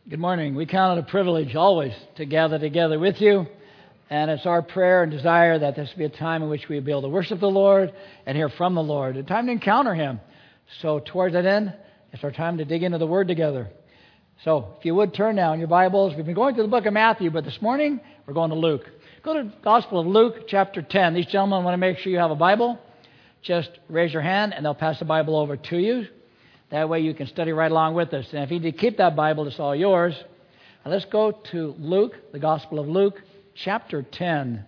Good morning. We count it a privilege always to gather together with you. And it's our prayer and desire that this be a time in which we be able to worship the Lord and hear from the Lord. A time to encounter Him. So towards that end, it's our time to dig into the Word together. So if you would turn now in your Bibles. We've been going through the book of Matthew, but this morning we're going to Luke. Go to the Gospel of Luke, chapter 10. These gentlemen want to make sure you have a Bible. Just raise your hand and they'll pass the Bible over to you. That way you can study right along with us. And if you need to keep that Bible, it's all yours. Now let's go to Luke, the Gospel of Luke, chapter 10.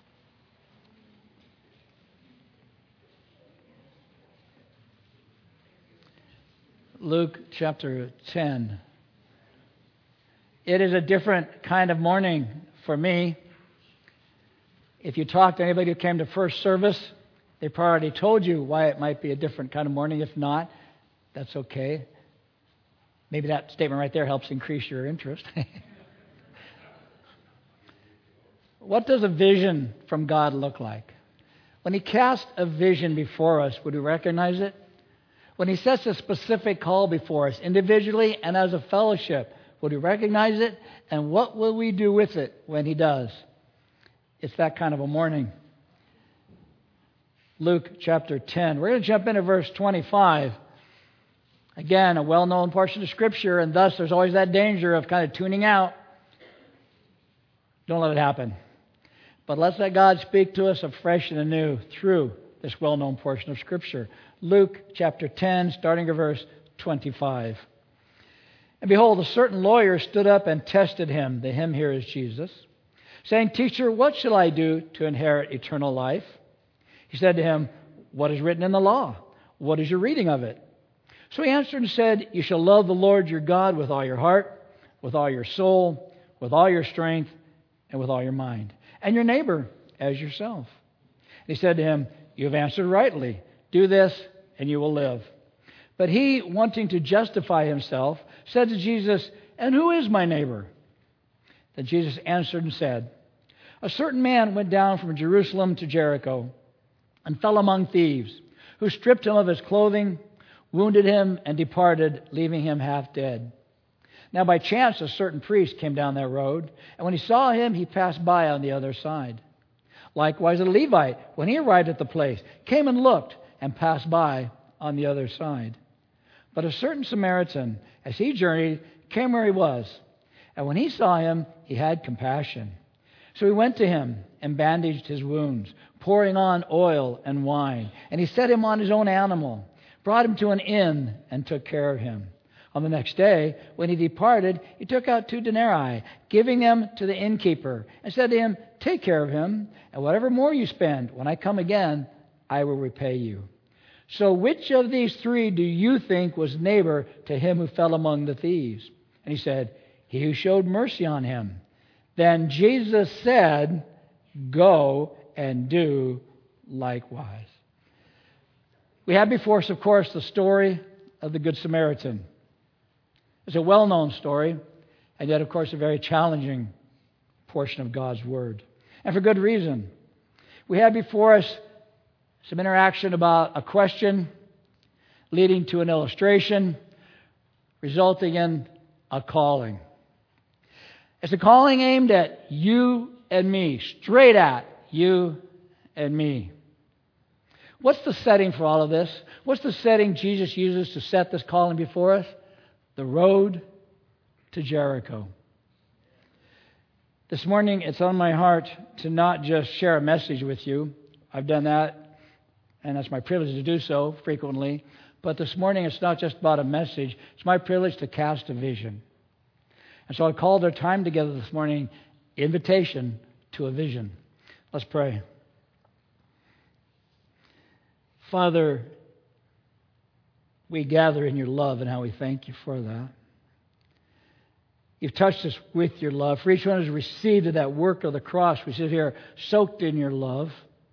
Luke chapter 10. It is a different kind of morning for me. If you talk to anybody who came to first service, they probably told you why it might be a different kind of morning. If not, that's okay. Maybe that statement right there helps increase your interest. What does a vision from God look like? When He casts a vision before us, would we recognize it? When He sets a specific call before us, individually and as a fellowship, would we recognize it? And what will we do with it when He does? It's that kind of a morning. Luke chapter 10. We're going to jump into verse 25. Again, a well-known portion of Scripture, and thus there's always that danger of kind of tuning out. Don't let it happen. But let's let God speak to us afresh and anew through this well-known portion of Scripture. Luke chapter 10, starting at verse 25. And behold, a certain lawyer stood up and tested him. The him here is Jesus, saying, Teacher, what shall I do to inherit eternal life? He said to him, What is written in the law? What is your reading of it? So he answered and said, You shall love the Lord your God with all your heart, with all your soul, with all your strength, and with all your mind, and your neighbor as yourself. And he said to him, You have answered rightly. Do this, and you will live. But he, wanting to justify himself, said to Jesus, And who is my neighbor? Then Jesus answered and said, A certain man went down from Jerusalem to Jericho, and fell among thieves, who stripped him of his clothing, wounded him, and departed, leaving him half dead. Now by chance a certain priest came down that road, and when he saw him, he passed by on the other side. Likewise a Levite, when he arrived at the place, came and looked, and passed by on the other side. But a certain Samaritan, as he journeyed, came where he was, and when he saw him, he had compassion. So he went to him and bandaged his wounds, pouring on oil and wine, and he set him on his own animal, brought him to an inn, and took care of him. On the next day, when he departed, he took out 2 denarii, giving them to the innkeeper, and said to him, Take care of him, and whatever more you spend, when I come again, I will repay you. So which of these 3 do you think was neighbor to him who fell among the thieves? And he said, He who showed mercy on him. Then Jesus said, Go and do likewise. We have before us, of course, the story of the Good Samaritan. It's a well-known story, and yet, of course, a very challenging portion of God's Word. And for good reason. We have before us some interaction about a question leading to an illustration, resulting in a calling. It's a calling aimed at you and me, straight at you and me. What's the setting for all of this? What's the setting Jesus uses to set this calling before us? The road to Jericho. This morning, it's on my heart to not just share a message with you. I've done that, and that's my privilege to do so frequently. But this morning, it's not just about a message. It's my privilege to cast a vision. And so I called our time together this morning, Invitation to a Vision. Let's pray. Father, we gather in your love, and how we thank you for that. You've touched us with your love. For each one who's received of that work of the cross, we sit here soaked in your love.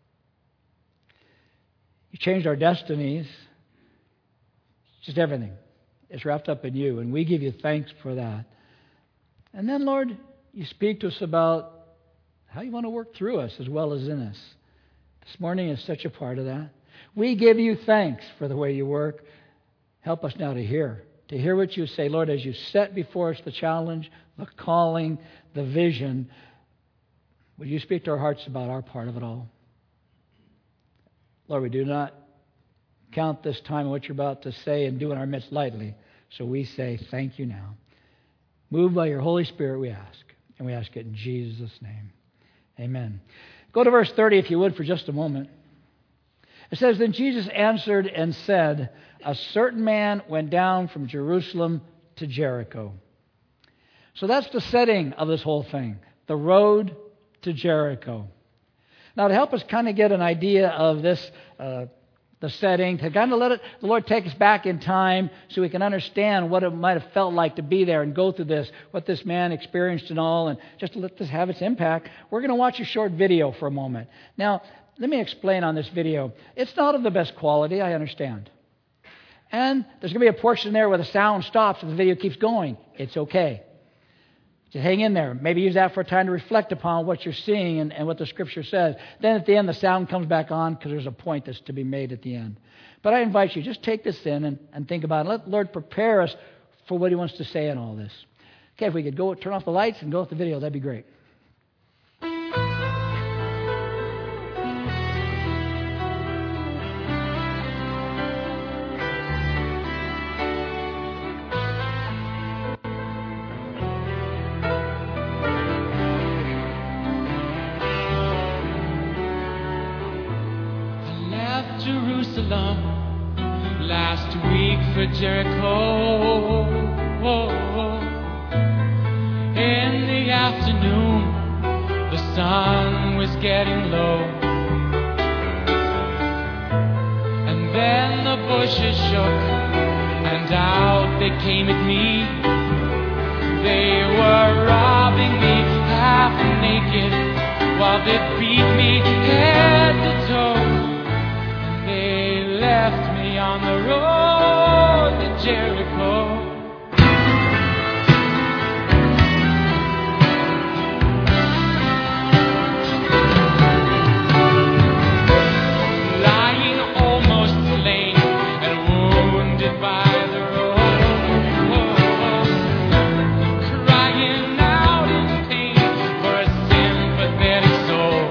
You changed our destinies. Just everything is wrapped up in you, and we give you thanks for that. And then, Lord, you speak to us about how you want to work through us as well as in us. This morning is such a part of that. We give you thanks for the way you work. Help us now to hear to hear what you say. Lord, as you set before us the challenge, the calling, the vision, would you speak to our hearts about our part of it all? Lord, we do not count this time and what you're about to say and do in our midst lightly. So we say thank you now. Moved by your Holy Spirit, we ask. And we ask it in Jesus' name. Amen. Go to verse 30, if you would, for just a moment. It says, Then Jesus answered and said, A certain man went down from Jerusalem to Jericho. So that's the setting of this whole thing. The road to Jericho. Now, to help us kind of get an idea of this, the setting, to kind of let the Lord take us back in time so we can understand what it might have felt like to be there and go through this, what this man experienced and all, and just to let this have its impact, we're going to watch a short video for a moment. Now, let me explain on this video. It's not of the best quality, I understand. And there's going to be a portion there where the sound stops and the video keeps going. It's okay. Just hang in there. Maybe use that for a time to reflect upon what you're seeing and what the Scripture says. Then at the end, the sound comes back on because there's a point that's to be made at the end. But I invite you, just take this in and think about it. Let the Lord prepare us for what He wants to say in all this. Okay, if we could go turn off the lights and go with the video, that'd be great. Last week for Jericho. In the afternoon, the sun was getting low, and then the bushes shook, and out they came at me. They were robbing me half naked, while they beat me head to toe. Left me on the road to Jericho. Lying almost slain and wounded by the road, crying out in pain for a sympathetic soul.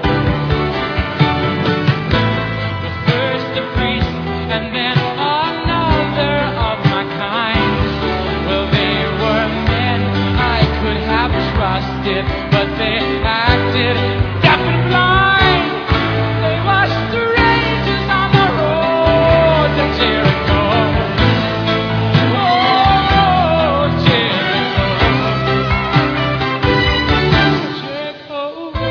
First a priest, and then another of my kind. Well, they were men I could have trusted, but they acted deaf and blind. They were strangers on the road to Jericho. Oh, Jericho. Jericho.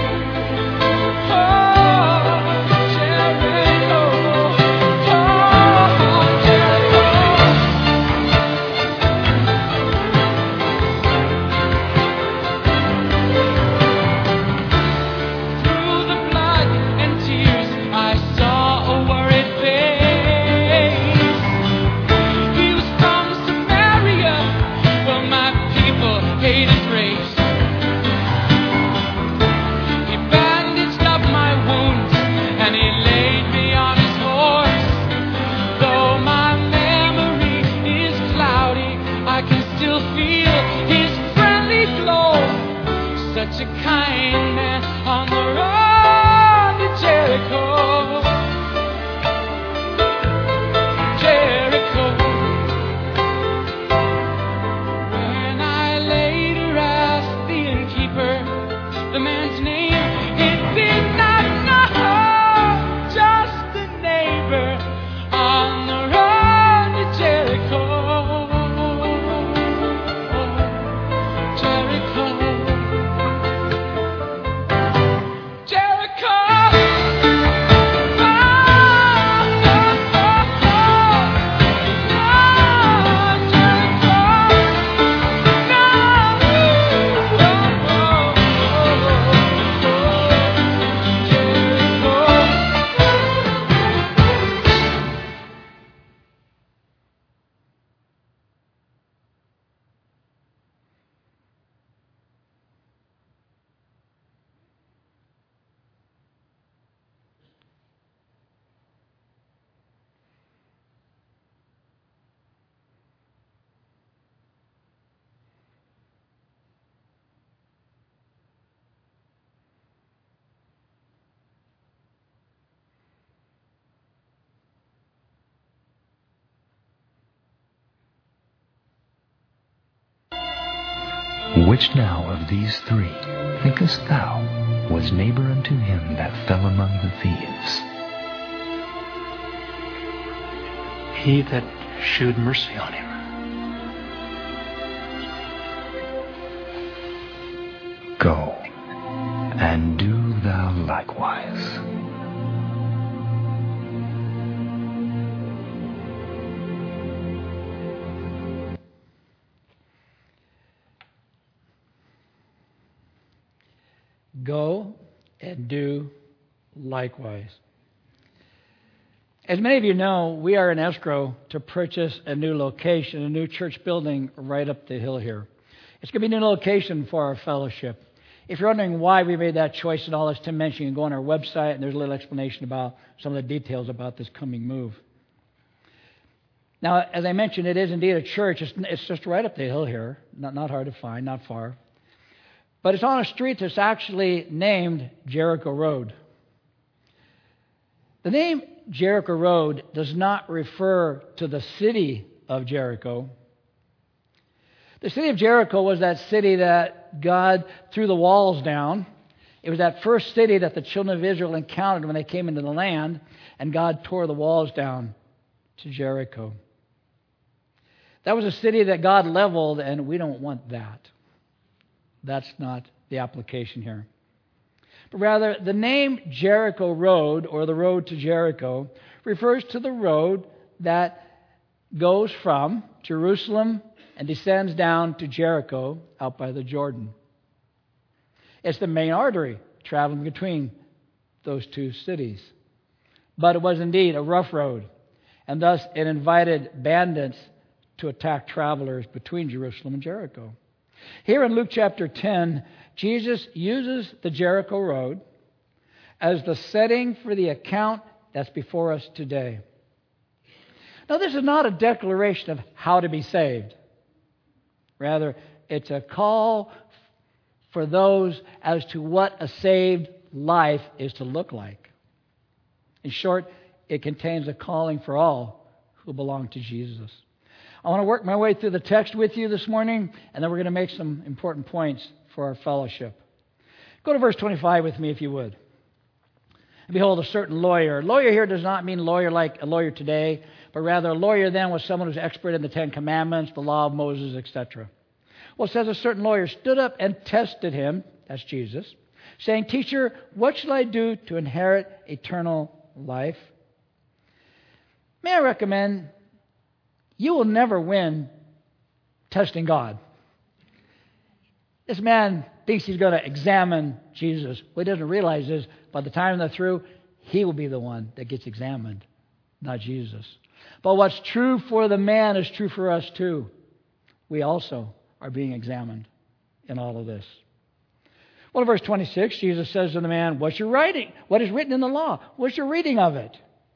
Oh, Jericho. Such a kind man on the road to Jericho. Jericho. When I later asked the innkeeper the man's name, he did not know. Just a neighbor on the road to Jericho. Jericho. Which now of these three, thinkest thou, was neighbor unto him that fell among the thieves? He that shewed mercy on him. Go, and do thou likewise. Go and do likewise. As many of you know, we are in escrow to purchase a new location, a new church building right up the hill here. It's going to be a new location for our fellowship. If you're wondering why we made that choice and all, as Tim mentioned, you can go on our website and there's a little explanation about some of the details about this coming move. Now, as I mentioned, it is indeed a church. It's just right up the hill here. Not hard to find, not far. But it's on a street that's actually named Jericho Road. The name Jericho Road does not refer to the city of Jericho. The city of Jericho was that city that God threw the walls down. It was that first city that the children of Israel encountered when they came into the land, and God tore the walls down to Jericho. That was a city that God leveled, and we don't want that. That's not the application here. But rather, the name Jericho Road, or the road to Jericho, refers to the road that goes from Jerusalem and descends down to Jericho out by the Jordan. It's the main artery traveling between those two cities. But it was indeed a rough road, and thus it invited bandits to attack travelers between Jerusalem and Jericho. Here in Luke chapter 10, Jesus uses the Jericho Road as the setting for the account that's before us today. Now, this is not a declaration of how to be saved. Rather, it's a call for those as to what a saved life is to look like. In short, it contains a calling for all who belong to Jesus. I want to work my way through the text with you this morning, and then we're going to make some important points for our fellowship. Go to verse 25 with me, if you would. And behold, a certain lawyer. Lawyer here does not mean lawyer like a lawyer today, but rather a lawyer then was someone who's expert in the Ten Commandments, the law of Moses, etc. Well, it says a certain lawyer stood up and tested him, that's Jesus, saying, Teacher, what shall I do to inherit eternal life? May I recommend, you will never win testing God. This man thinks he's going to examine Jesus. What he doesn't realize is by the time they're through, he will be the one that gets examined, not Jesus. But what's true for the man is true for us too. We also are being examined in all of this. Well, in verse 26, Jesus says to the man, What's your writing? What is written in the law? What's your reading of it?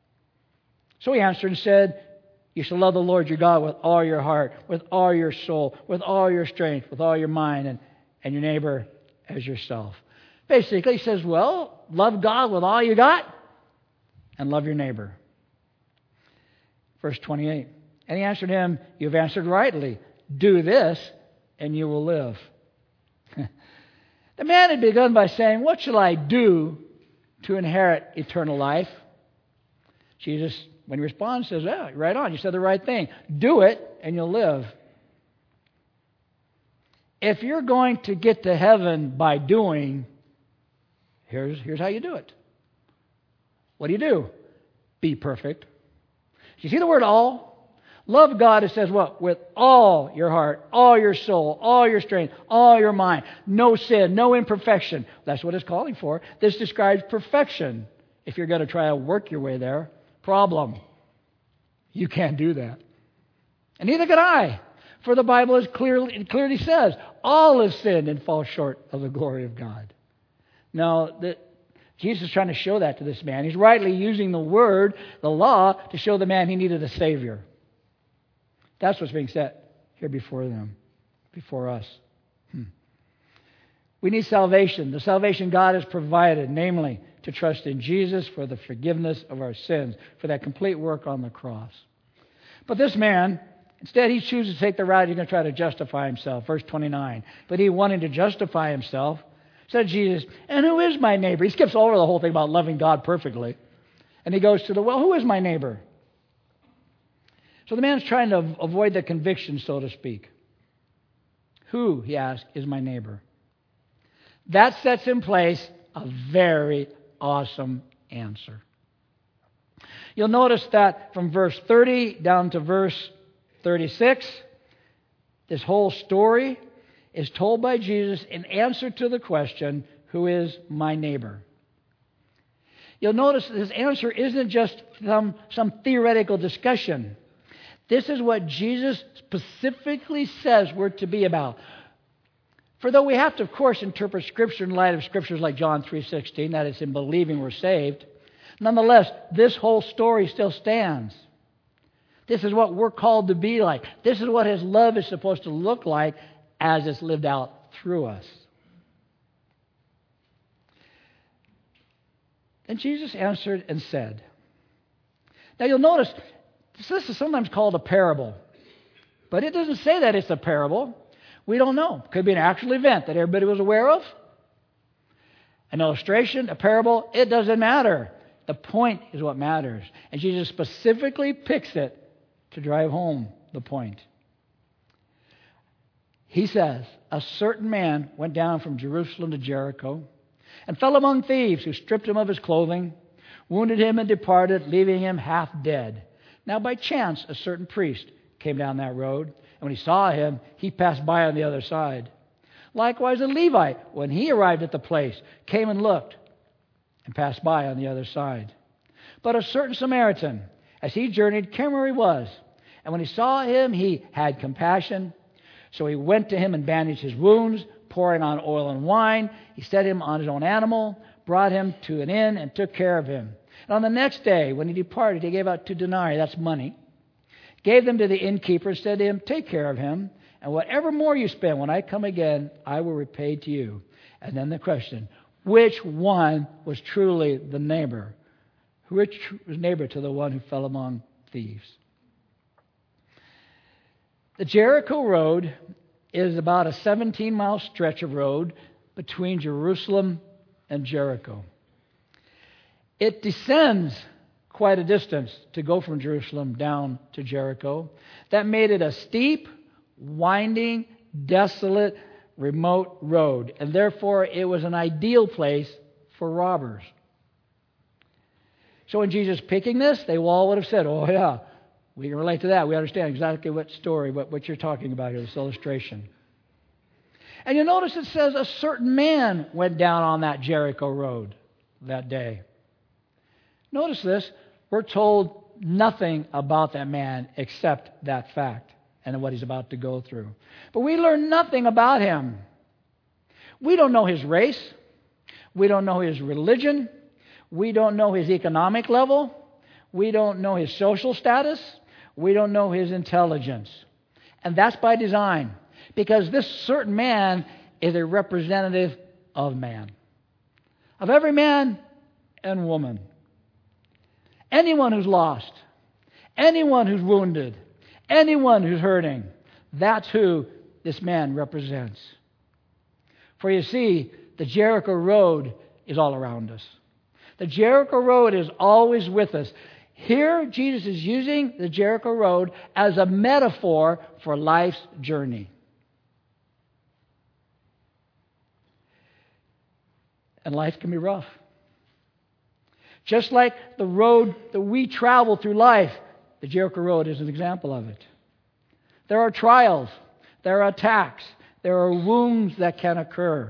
So he answered and said, You shall love the Lord your God with all your heart, with all your soul, with all your strength, with all your mind, and your neighbor as yourself. Basically, he says, well, love God with all you got and love your neighbor. Verse 28, and he answered him, You've answered rightly. Do this, and you will live. The man had begun by saying, What shall I do to inherit eternal life? Jesus, when he responds, says, right on, you said the right thing. Do it, and you'll live. If you're going to get to heaven by doing, here's how you do it. What do? Be perfect. You see the word all? Love God, it says what? With all your heart, all your soul, all your strength, all your mind. No sin, no imperfection. That's what it's calling for. This describes perfection. If you're going to try to work your way there, problem. You can't do that. And neither can I. For the Bible clearly says, all have sinned and fall short of the glory of God. Now, Jesus is trying to show that to this man. He's rightly using the word, the law, to show the man he needed a Savior. That's what's being set here before them, before us. We need salvation. The salvation God has provided, namely, to trust in Jesus for the forgiveness of our sins, for that complete work on the cross. But this man Instead, he chooses to take the route he's going to try to justify himself. Verse 29. But he, wanting to justify himself, said to Jesus, and who is my neighbor? He skips over the whole thing about loving God perfectly. And he goes to who is my neighbor? So the man's trying to avoid the conviction, so to speak. Who, he asks, is my neighbor? That sets in place a very awesome answer. You'll notice that from verse 30 down to verse 36, this whole story is told by Jesus in answer to the question, who is my neighbor? You'll notice this answer isn't just some theoretical discussion. This is what Jesus specifically says we're to be about. For though we have to, of course, interpret Scripture in light of Scriptures like John 3:16, that it's in believing we're saved, nonetheless, this whole story still stands. This is what we're called to be like. This is what His love is supposed to look like as it's lived out through us. Then Jesus answered and said. Now you'll notice, this is sometimes called a parable. But it doesn't say that it's a parable. We don't know. It could be an actual event that everybody was aware of. An illustration, a parable, it doesn't matter. The point is what matters. And Jesus specifically picks it to drive home the point. He says, a certain man went down from Jerusalem to Jericho and fell among thieves who stripped him of his clothing, wounded him and departed, leaving him half dead. Now by chance a certain priest came down that road, and when he saw him, he passed by on the other side. Likewise a Levite, when he arrived at the place, came and looked and passed by on the other side. But a certain Samaritan, as he journeyed, came where he was, and when he saw him, he had compassion. So he went to him and bandaged his wounds, pouring on oil and wine. He set him on his own animal, brought him to an inn, and took care of him. And on the next day, when he departed, he gave out 2 denarii, that's money, gave them to the innkeeper, and said to him, take care of him, and whatever more you spend, when I come again, I will repay to you. And then the question, which one was truly the neighbor? Which was neighbor to the one who fell among thieves? The Jericho Road is about a 17-mile stretch of road between Jerusalem and Jericho. It descends quite a distance to go from Jerusalem down to Jericho. That made it a steep, winding, desolate, remote road, and therefore it was an ideal place for robbers. So when Jesus picking this, they all would have said, oh yeah, we can relate to that. We understand exactly what story, what you're talking about here, this illustration. And you notice it says a certain man went down on that Jericho road that day. Notice this, we're told nothing about that man except that fact and what he's about to go through. But we learn nothing about him. We don't know his race. We don't know his religion. We don't know his economic level. We don't know his social status. We don't know his intelligence. And that's by design, because this certain man is a representative of man, of every man and woman. Anyone who's lost, anyone who's wounded, anyone who's hurting, that's who this man represents. For you see, the Jericho Road is all around us. The Jericho Road is always with us. Here, Jesus is using the Jericho Road as a metaphor for life's journey. And life can be rough. Just like the road that we travel through life, the Jericho Road is an example of it. There are trials, there are attacks, there are wounds that can occur.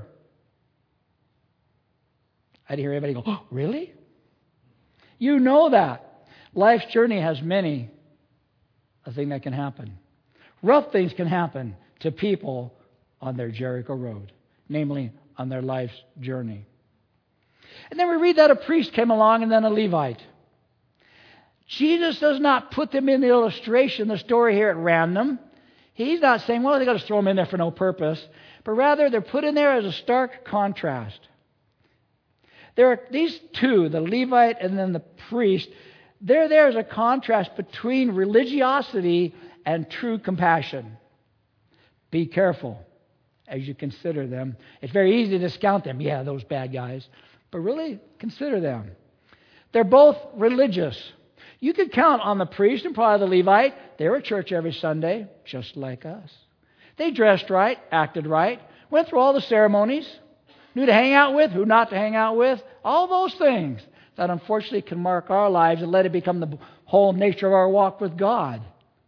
I'd hear everybody go, oh, really? You know that. Life's journey has many a thing that can happen. Rough things can happen to people on their Jericho Road, namely on their life's journey. And then we read that a priest came along and then a Levite. Jesus does not put them in the illustration, the story here at random. He's not saying, well, they've got to throw them in there for no purpose. But rather, they're put in there as a stark contrast. There are these two, the Levite and then the priest, they're there as a contrast between religiosity and true compassion. Be careful as you consider them. It's very easy to discount them. Yeah, those bad guys. But really, consider them. They're both religious. You could count on the priest and probably the Levite. They were at church every Sunday, just like us. They dressed right, acted right, went through all the ceremonies, knew to hang out with, who not to hang out with, all those things that unfortunately can mark our lives and let it become the whole nature of our walk with God.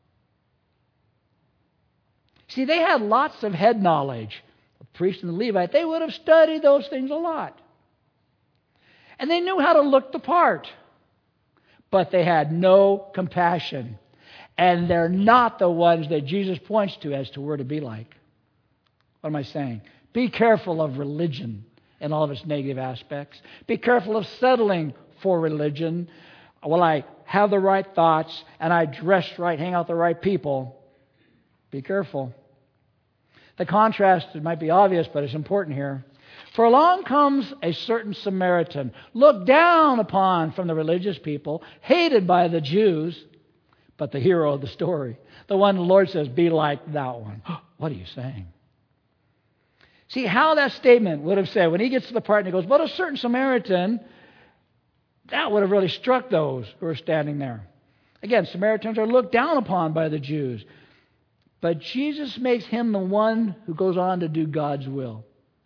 See, they had lots of head knowledge. The priest and the Levite, they would have studied those things a lot. And they knew how to look the part. But they had no compassion. And they're not the ones that Jesus points to as to where to be like. What am I saying? Be careful of religion and all of its negative aspects. Be careful of settling for religion. Well, I have the right thoughts and I dress right, hang out with the right people. Be careful. The contrast, it might be obvious, but it's important here. For along comes a certain Samaritan, looked down upon from the religious people, hated by the Jews, but the hero of the story. The one the Lord says, be like that one. What are you saying? See how that statement would have said, when he gets to the part and he goes, but a certain Samaritan, that would have really struck those who are standing there. Again, Samaritans are looked down upon by the Jews. But Jesus makes him the one who goes on to do God's will.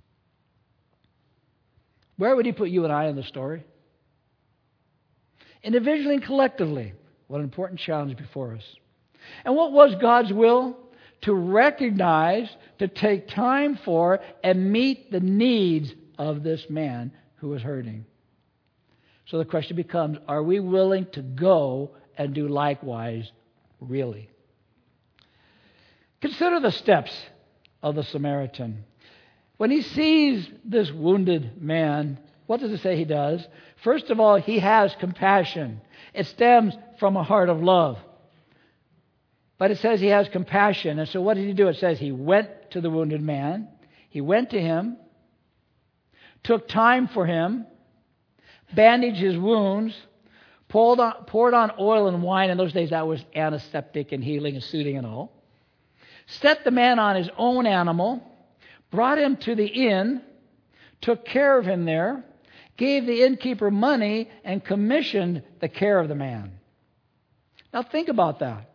Where would he put you and I in the story? Individually and collectively. What an important challenge before us. And what was God's will? To recognize, to take time for, and meet the needs of this man who was hurting. So the question becomes, are we willing to go and do likewise, really? Consider the steps of the Samaritan. When he sees this wounded man, what does it say he does? First of all, he has compassion. It stems from a heart of love. But it says he has compassion. And so what did he do? It says he went to the wounded man. He went to him, took time for him, bandaged his wounds, poured on oil and wine. In those days, that was antiseptic and healing and soothing and all. Set the man on his own animal, brought him to the inn, took care of him there, gave the innkeeper money, and commissioned the care of the man. Now think about that.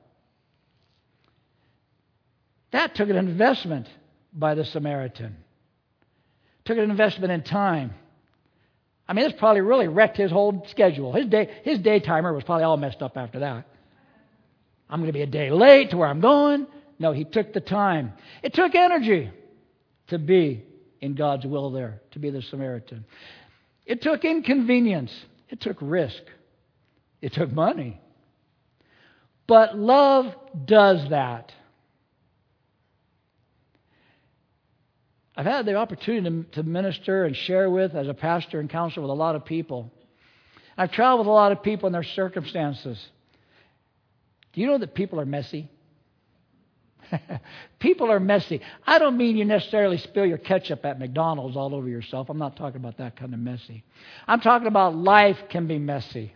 That took an investment by the Samaritan. Took an investment in time. I mean, this probably really wrecked his whole schedule. His day timer was probably all messed up after that. I'm going to be a day late to where I'm going. No, he took the time. It took energy to be in God's will there, to be the Samaritan. It took inconvenience. It took risk. It took money. But love does that. I've had the opportunity to minister and share with, as a pastor and counselor, with a lot of people. I've traveled with a lot of people in their circumstances. Do you know that people are messy? People are messy. I don't mean you necessarily spill your ketchup at McDonald's all over yourself. I'm not talking about that kind of messy. I'm talking about life can be messy.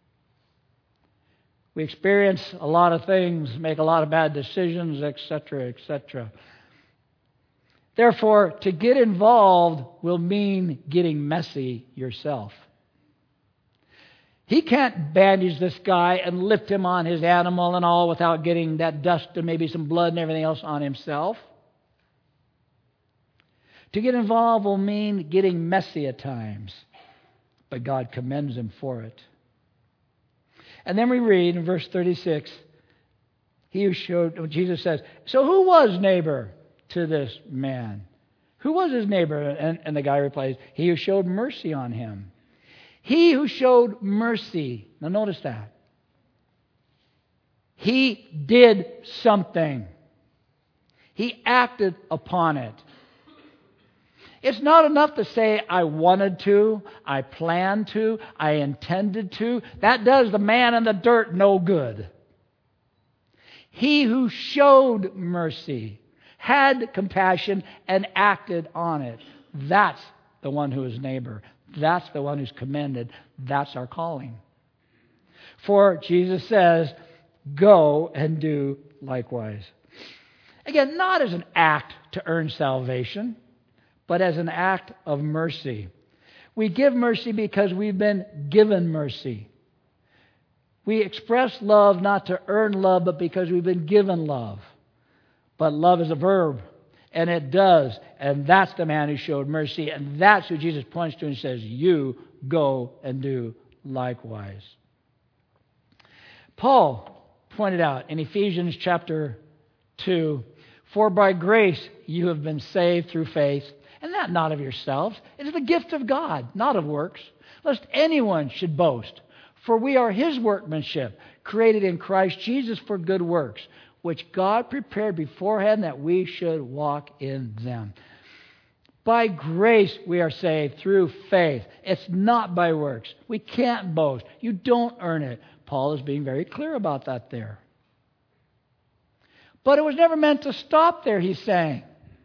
We experience a lot of things, make a lot of bad decisions, etc., etc. Therefore, to get involved will mean getting messy yourself. He can't bandage this guy and lift him on his animal and all without getting that dust and maybe some blood and everything else on himself. To get involved will mean getting messy at times, but God commends him for it. And then we read in verse 36, Jesus says, so who was neighbor to this man? Who was his neighbor? And the guy replies, he who showed mercy on him. He who showed mercy. Now notice that. He did something. He acted upon it. It's not enough to say, I wanted to, I planned to, I intended to. That does the man in the dirt no good. He who showed mercy, had compassion, and acted on it. That's the one who is neighbor. That's the one who's commended. That's our calling. For Jesus says, go and do likewise. Again, not as an act to earn salvation, but as an act of mercy. We give mercy because we've been given mercy. We express love not to earn love, but because we've been given love. But love is a verb, and it does. And that's the man who showed mercy, and that's who Jesus points to and says, you go and do likewise. Paul pointed out in Ephesians chapter 2, for by grace you have been saved through faith, and that not of yourselves. It is the gift of God, not of works, lest anyone should boast. For we are His workmanship, created in Christ Jesus for good works, which God prepared beforehand that we should walk in them. By grace we are saved through faith. It's not by works. We can't boast. You don't earn it. Paul is being very clear about that there. But it was never meant to stop there, he's saying.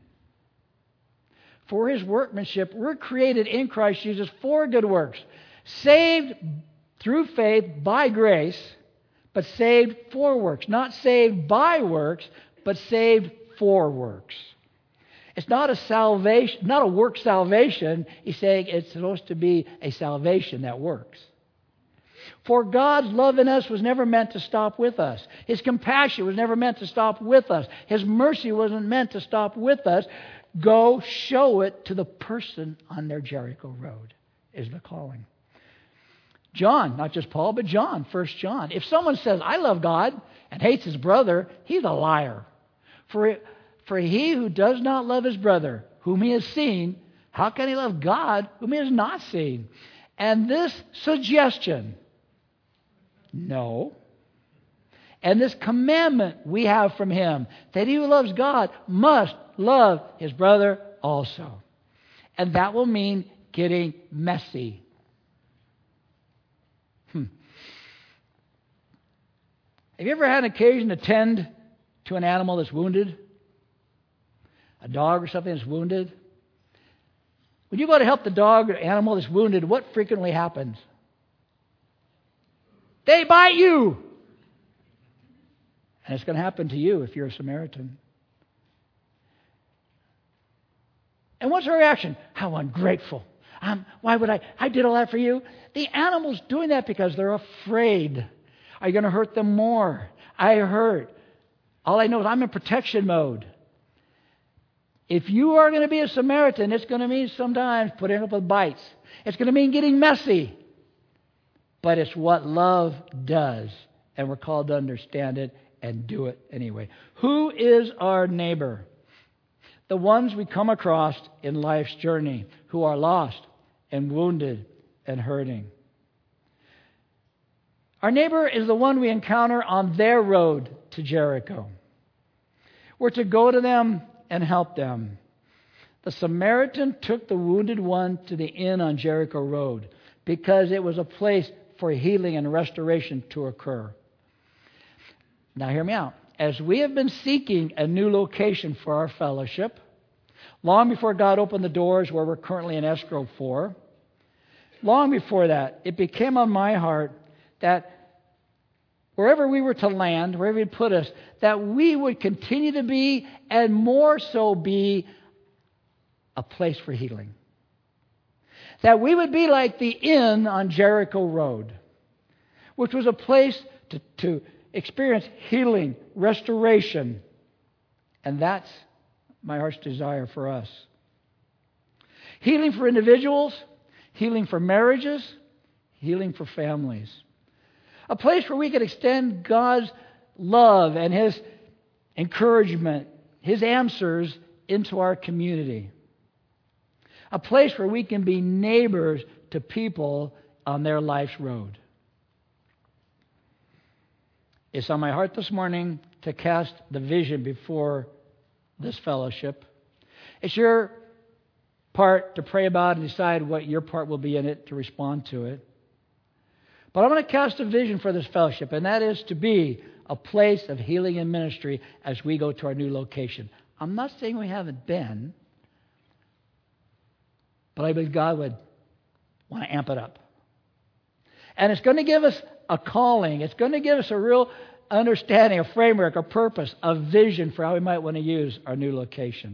For His workmanship, we're created in Christ Jesus for good works. Saved through faith by grace, but saved for works. Not saved by works, but saved for works. It's not a salvation, not a work salvation. He's saying it's supposed to be a salvation that works. For God's love in us was never meant to stop with us. His compassion was never meant to stop with us. His mercy wasn't meant to stop with us. Go show it to the person on their Jericho road is the calling. John, not just Paul, but John, 1 John. If someone says, I love God, and hates his brother, he's a liar. For he who does not love his brother, whom he has seen, how can he love God, whom he has not seen? And this suggestion, no. And this commandment we have from him, that he who loves God must love his brother also. And that will mean getting messy. Have you ever had an occasion to tend to an animal that's wounded? A dog or something that's wounded? When you go to help the dog or animal that's wounded, what frequently happens? They bite you! And it's going to happen to you if you're a Samaritan. And what's her reaction? How ungrateful. Why would I did all that for you? The animal's doing that because they're afraid. Are you going to hurt them more? I hurt. All I know is I'm in protection mode. If you are going to be a Samaritan, it's going to mean sometimes putting up with bites. It's going to mean getting messy. But it's what love does. And we're called to understand it and do it anyway. Who is our neighbor? The ones we come across in life's journey who are lost and wounded and hurting. Our neighbor is the one we encounter on their road to Jericho. We're to go to them and help them. The Samaritan took the wounded one to the inn on Jericho Road because it was a place for healing and restoration to occur. Now hear me out. As we have been seeking a new location for our fellowship, long before God opened the doors where we're currently in escrow for, long before that, it became on my heart that wherever we were to land, wherever He'd put us, that we would continue to be, and more so be, a place for healing. That we would be like the inn on Jericho Road, which was a place to experience healing, restoration. And that's my heart's desire for us. Healing for individuals, healing for marriages, healing for families. A place where we could extend God's love and His encouragement, His answers into our community. A place where we can be neighbors to people on their life's road. It's on my heart this morning to cast the vision before this fellowship. It's your part to pray about and decide what your part will be in it to respond to it. But I'm going to cast a vision for this fellowship, and that is to be a place of healing and ministry as we go to our new location. I'm not saying we haven't been, but I believe God would want to amp it up. And it's going to give us a calling. It's going to give us a real understanding, a framework, a purpose, a vision for how we might want to use our new location.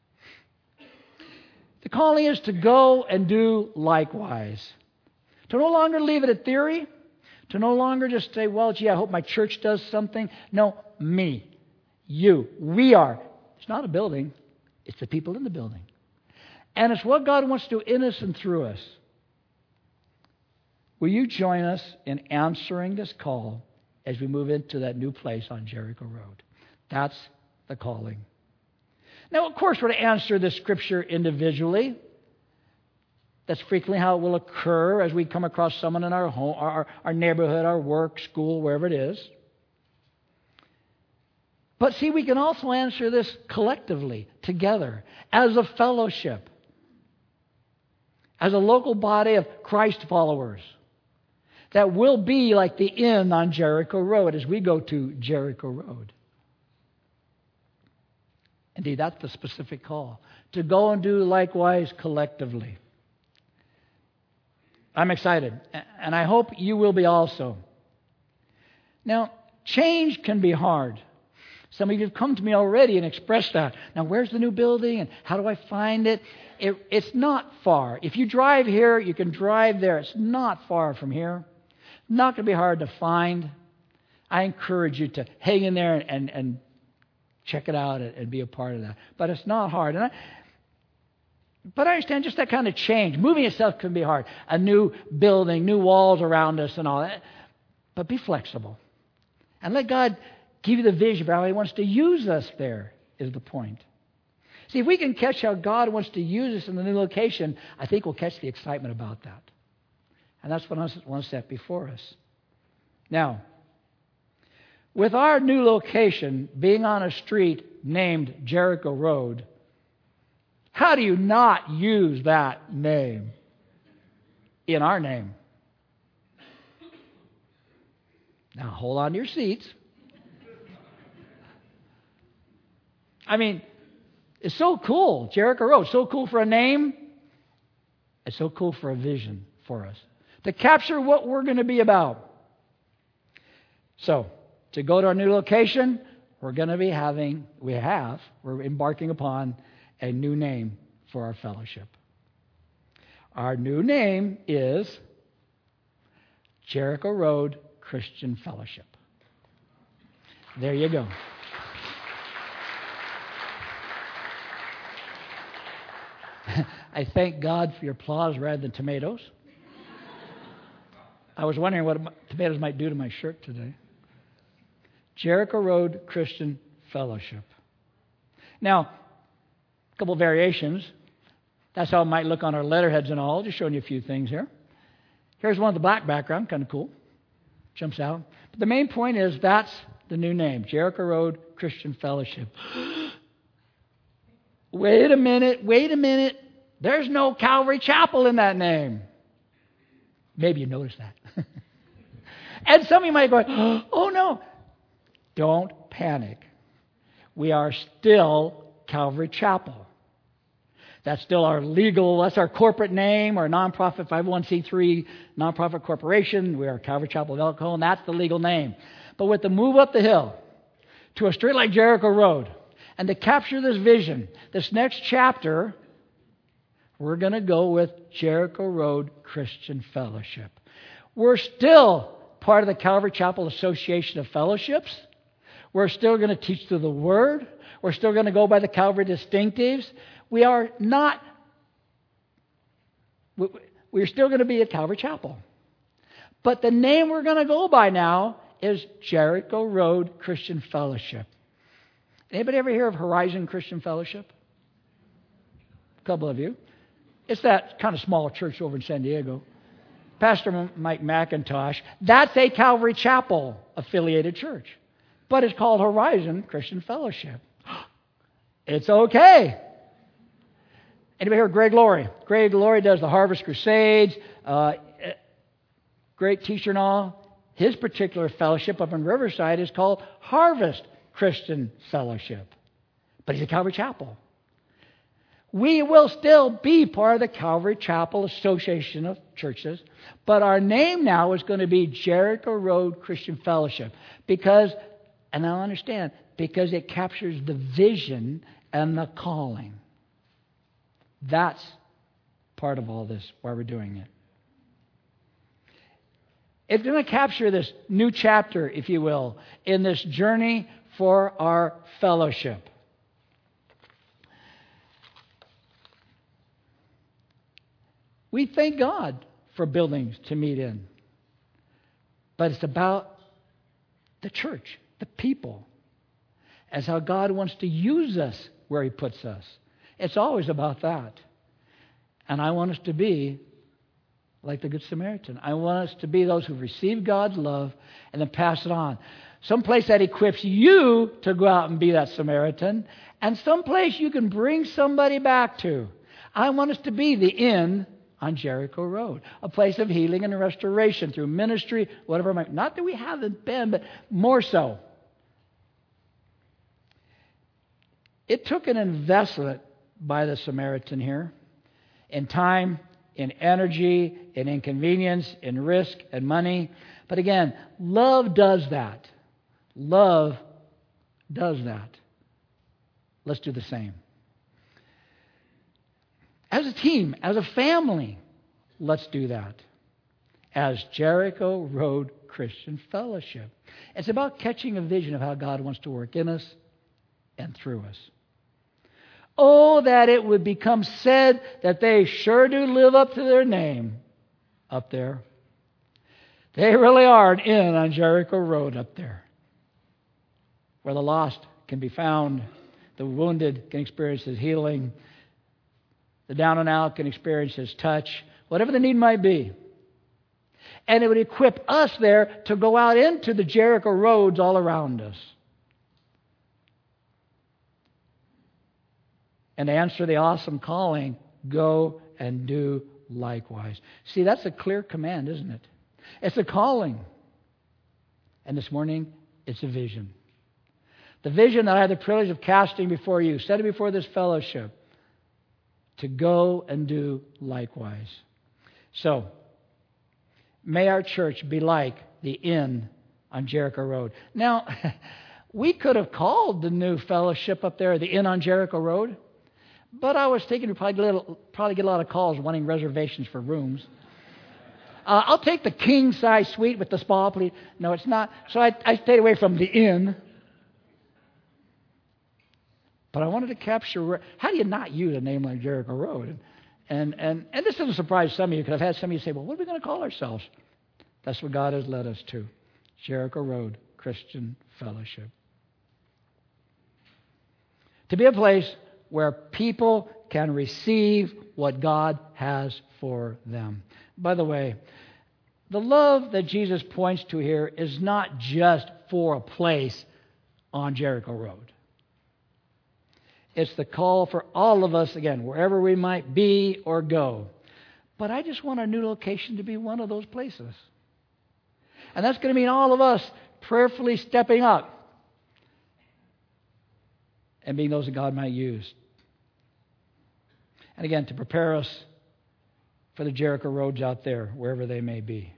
The calling is to go and do likewise. To no longer leave it a theory. To no longer just say, well, gee, I hope my church does something. No, me, you, we are. It's not a building. It's the people in the building. And it's what God wants to do in us and through us. Will you join us in answering this call as we move into that new place on Jericho Road? That's the calling. Now, of course, we're to answer this scripture individually. That's frequently how it will occur as we come across someone in our home, our neighborhood, our work, school, wherever it is. But see, we can also answer this collectively, together, as a fellowship, as a local body of Christ followers that will be like the inn on Jericho Road as we go to Jericho Road. Indeed, that's the specific call, to go and do likewise collectively. I'm excited, and I hope you will be also. Now, change can be hard. Some of you have come to me already and expressed that. Now, where's the new building, and how do I find it? It's not far. If you drive here, you can drive there. It's not far from here. Not going to be hard to find. I encourage you to hang in there and check it out and be a part of that. But it's not hard. But I understand just that kind of change. Moving itself can be hard. A new building, new walls around us and all that. But be flexible. And let God give you the vision for how He wants to use us there, is the point. See, if we can catch how God wants to use us in the new location, I think we'll catch the excitement about that. And that's one step before us. Now, with our new location being on a street named Jericho Road, how do you not use that name in our name? Now, hold on to your seats. I mean, it's so cool. Jericho Road, so cool for a name. It's so cool for a vision for us to capture what we're going to be about. So, to go to our new location, we're embarking upon a new name for our fellowship. Our new name is Jericho Road Christian Fellowship. There you go. I thank God for your applause rather than tomatoes. I was wondering what tomatoes might do to my shirt today. Jericho Road Christian Fellowship. Now, a couple of variations. That's how it might look on our letterheads and all. Just showing you a few things here. Here's one with the black background, kind of cool. Jumps out. But the main point is that's the new name, Jericho Road Christian Fellowship. Wait a minute. There's no Calvary Chapel in that name. Maybe you noticed that. And some of you might go, oh no. Don't panic. We are still Calvary Chapel. That's still that's our corporate name, our nonprofit 501c3 nonprofit corporation. We are Calvary Chapel of Elk Hole, that's the legal name. But with the move up the hill to a street like Jericho Road, and to capture this vision, this next chapter, we're going to go with Jericho Road Christian Fellowship. We're still part of the Calvary Chapel Association of Fellowships. We're still going to teach through the Word. We're still going to go by the Calvary distinctives. We're still going to be at Calvary Chapel. But the name we're going to go by now is Jericho Road Christian Fellowship. Anybody ever hear of Horizon Christian Fellowship? A couple of you. It's that kind of small church over in San Diego. Pastor Mike McIntosh, that's a Calvary Chapel affiliated church. But it's called Horizon Christian Fellowship. It's okay. Anybody hear of Greg Laurie? Greg Laurie does the Harvest Crusades. Great teacher and all. His particular fellowship up in Riverside is called Harvest Christian Fellowship. But he's a Calvary Chapel. We will still be part of the Calvary Chapel Association of churches. But our name now is going to be Jericho Road Christian Fellowship. Because, and I'll understand, because it captures the vision and the calling. That's part of all this, why we're doing it. It's going to capture this new chapter, if you will, in this journey for our fellowship. We thank God for buildings to meet in. But it's about the church, the people, as how God wants to use us where He puts us. It's always about that. And I want us to be like the Good Samaritan. I want us to be those who receive God's love and then pass it on. Someplace that equips you to go out and be that Samaritan, and someplace you can bring somebody back to. I want us to be the inn on Jericho Road, a place of healing and restoration through ministry, whatever it might. Not that we haven't been, but more so. It took an investment by the Samaritan here in time, in energy, in inconvenience, in risk, and money. But again, love does that. Love does that. Let's do the same. As a team, as a family, let's do that. As Jericho Road Christian Fellowship. It's about catching a vision of how God wants to work in us and through us. Oh, that it would become said that they sure do live up to their name up there. They really are an inn on Jericho Road up there, where the lost can be found, the wounded can experience His healing, the down and out can experience His touch, whatever the need might be. And it would equip us there to go out into the Jericho roads all around us. And answer the awesome calling, go and do likewise. See, that's a clear command, isn't it? It's a calling. And this morning, it's a vision. The vision that I had the privilege of casting before you, setting before this fellowship, to go and do likewise. So, may our church be like the inn on Jericho Road. Now, we could have called the new fellowship up there the Inn on Jericho Road. But I was thinking we'd probably get a lot of calls wanting reservations for rooms. I'll take the king-size suite with the spa, please. No, it's not. So I stayed away from the inn. But I wanted to capture, how do you not use a name like Jericho Road? And this doesn't surprise some of you, because I've had some of you say, well, what are we going to call ourselves? That's what God has led us to. Jericho Road Christian Fellowship. To be a place where people can receive what God has for them. By the way, the love that Jesus points to here is not just for a place on Jericho Road. It's the call for all of us, again, wherever we might be or go. But I just want our new location to be one of those places. And that's going to mean all of us prayerfully stepping up and being those that God might use. And again, to prepare us for the Jericho roads out there, wherever they may be.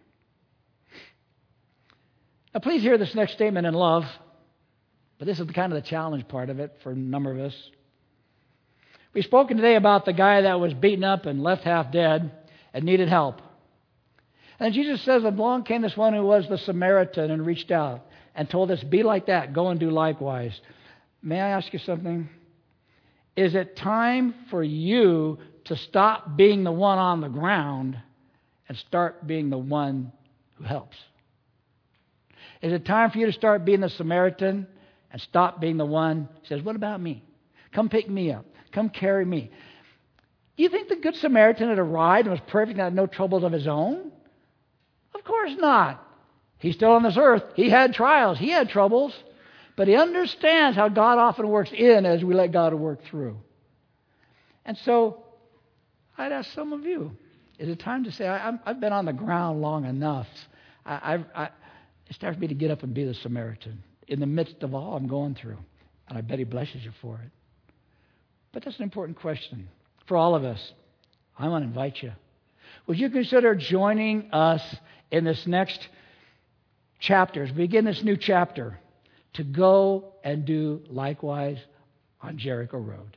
Now, please hear this next statement in love, but this is kind of the challenge part of it for a number of us. We've spoken today about the guy that was beaten up and left half dead and needed help. And Jesus says, along came this one who was the Samaritan and reached out and told us, be like that, go and do likewise. May I ask you something? Is it time for you to stop being the one on the ground and start being the one who helps? Is it time for you to start being the Samaritan and stop being the one who says, what about me? Come pick me up. Come carry me. You think the Good Samaritan had arrived and was perfect and had no troubles of his own? Of course not. He's still on this earth. He had trials. He had troubles. But he understands how God often works in as we let God work through. And so, I'd ask some of you, is it time to say, I've been on the ground long enough. It's time for me to get up and be the Samaritan in the midst of all I'm going through. And I bet He blesses you for it. But that's an important question for all of us. I want to invite you. Would you consider joining us in this next chapter, as we begin this new chapter, to go and do likewise on Jericho Road?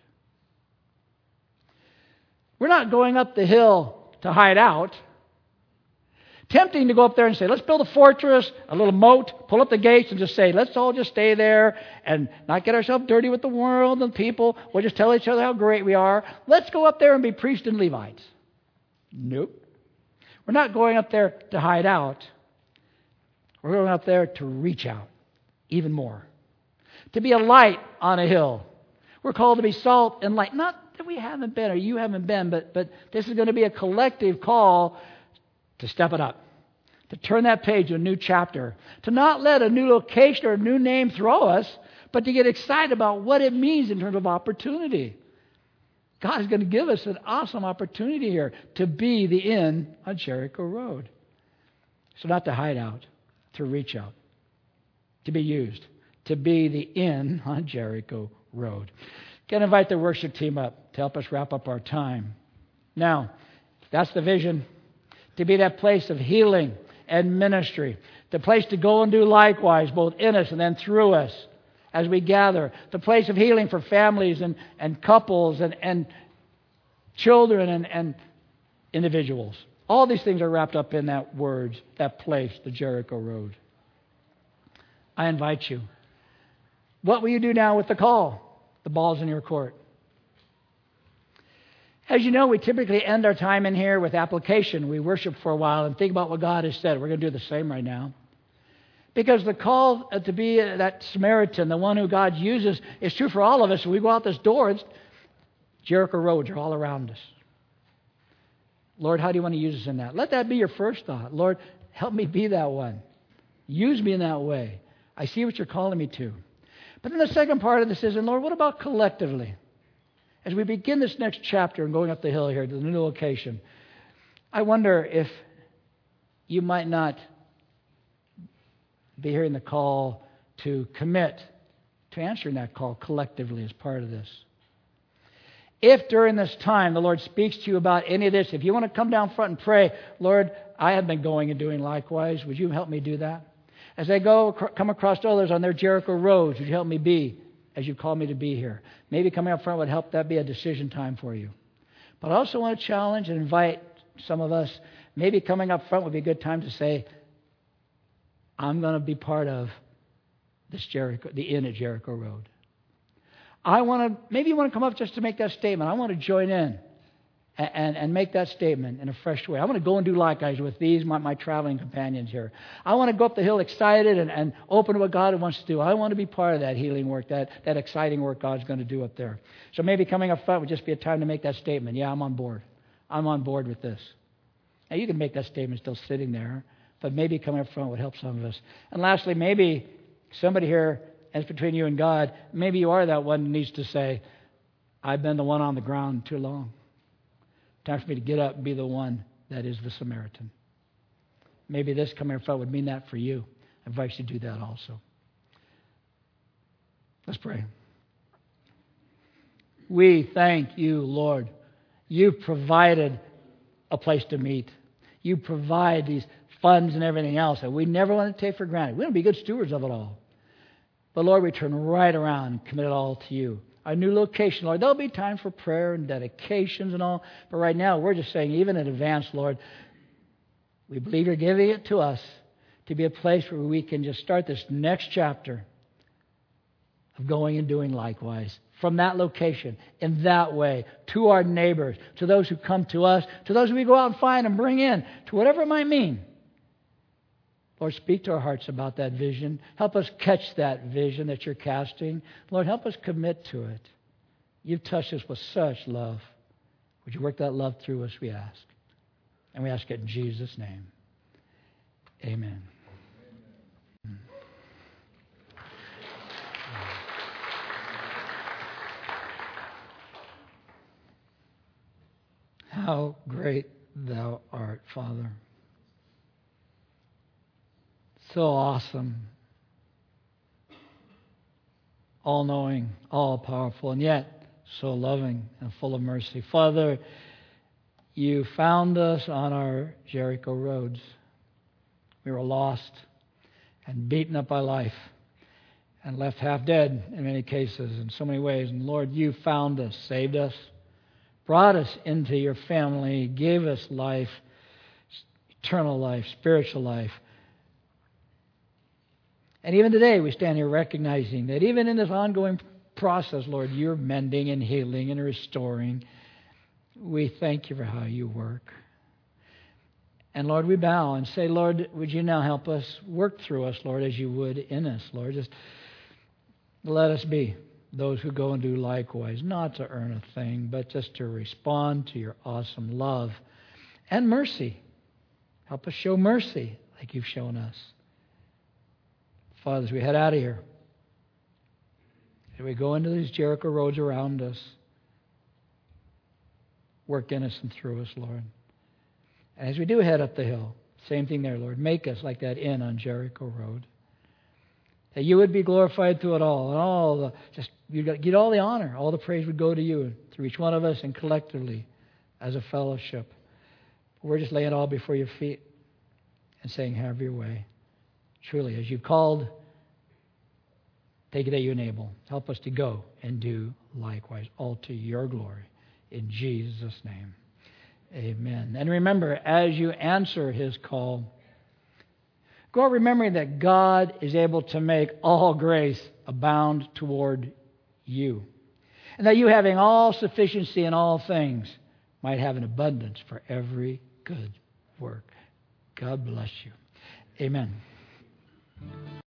We're not going up the hill to hide out. Tempting to go up there and say, let's build a fortress, a little moat, pull up the gates and just say, let's all just stay there and not get ourselves dirty with the world and people. We'll just tell each other how great we are. Let's go up there and be priests and Levites. Nope. We're not going up there to hide out. We're going up there to reach out even more. To be a light on a hill. We're called to be salt and light. Not that we haven't been or you haven't been, but this is going to be a collective call to step it up. To turn that page to a new chapter. To not let a new location or a new name throw us, but to get excited about what it means in terms of opportunity. God is going to give us an awesome opportunity here to be the inn on Jericho Road. So not to hide out, to reach out, to be used, to be the inn on Jericho Road. Can I invite the worship team up to help us wrap up our time. Now, that's the vision, to be that place of healing and ministry, the place to go and do likewise, both in us and then through us as we gather, the place of healing for families and couples and children and individuals. All these things are wrapped up in that word, that place, the Jericho Road. I invite you. What will you do now with the call? The ball's in your court. As you know, we typically end our time in here with application. We worship for a while and think about what God has said. We're going to do the same right now. Because the call to be that Samaritan, the one who God uses, is true for all of us. When we go out this door, Jericho roads are all around us. Lord, how do you want to use us in that? Let that be your first thought. Lord, help me be that one. Use me in that way. I see what you're calling me to. But then the second part of this is, and Lord, what about collectively? As we begin this next chapter and going up the hill here to the new location, I wonder if you might not be hearing the call to commit to answering that call collectively as part of this. If during this time the Lord speaks to you about any of this, if you want to come down front and pray, Lord, I have been going and doing likewise. Would you help me do that? As I come across others on their Jericho roads, would you help me be as you call me to be here? Maybe coming up front would help that be a decision time for you. But I also want to challenge and invite some of us, maybe coming up front would be a good time to say, I'm going to be part of this Jericho, the inn at Jericho Road. Maybe you want to come up just to make that statement. I want to join in and make that statement in a fresh way. I want to go and do likewise with these, my traveling companions here. I want to go up the hill excited and open to what God wants to do. I want to be part of that healing work, that exciting work God's going to do up there. So maybe coming up front would just be a time to make that statement. Yeah, I'm on board. I'm on board with this. Now, you can make that statement still sitting there, but maybe coming up front would help some of us. And lastly, maybe somebody here, as between you and God, maybe you are that one who needs to say, I've been the one on the ground too long. Time for me to get up and be the one that is the Samaritan. Maybe this coming up front would mean that for you. I invite you to do that also. Let's pray. We thank you, Lord. You've provided a place to meet. You provide these funds and everything else that we never want to take for granted. We want to be good stewards of it all. But Lord, we turn right around and commit it all to you. Our new location, Lord, there'll be time for prayer and dedications and all. But right now, we're just saying, even in advance, Lord, we believe you're giving it to us to be a place where we can just start this next chapter of going and doing likewise. From that location, in that way, to our neighbors, to those who come to us, to those who we go out and find and bring in, to whatever it might mean. Lord, speak to our hearts about that vision. Help us catch that vision that you're casting. Lord, help us commit to it. You've touched us with such love. Would you work that love through us, we ask. And we ask it in Jesus' name. Amen. How great thou art, Father. So awesome. All-knowing, all-powerful, and yet so loving and full of mercy. Father, You found us on our Jericho roads. We were lost and beaten up by life and left half dead in many cases, in so many ways. And Lord, you found us, saved us, brought us into your family, gave us life, eternal life, spiritual life. And even today we stand here recognizing that even in this ongoing process, Lord, you're mending and healing and restoring. We thank you for how you work. And Lord, we bow and say, Lord, would you now help us work through us, Lord, as you would in us, Lord. Just let us be those who go and do likewise, not to earn a thing, but just to respond to your awesome love and mercy. Help us show mercy like you've shown us. Father, as we head out of here, as we go into these Jericho roads around us, work in us and through us, Lord. And as we do head up the hill, same thing there, Lord. Make us like that inn on Jericho Road. That you would be glorified through it all. And you'd get all the honor. All the praise would go to you through each one of us and collectively as a fellowship. We're just laying it all before your feet and saying, have your way. Truly, as you've called, take it that you enable. Help us to go and do likewise, all to your glory. In Jesus' name, amen. And remember, as you answer his call, go remembering that God is able to make all grace abound toward you. And that you, having all sufficiency in all things, might have an abundance for every good work. God bless you. Amen.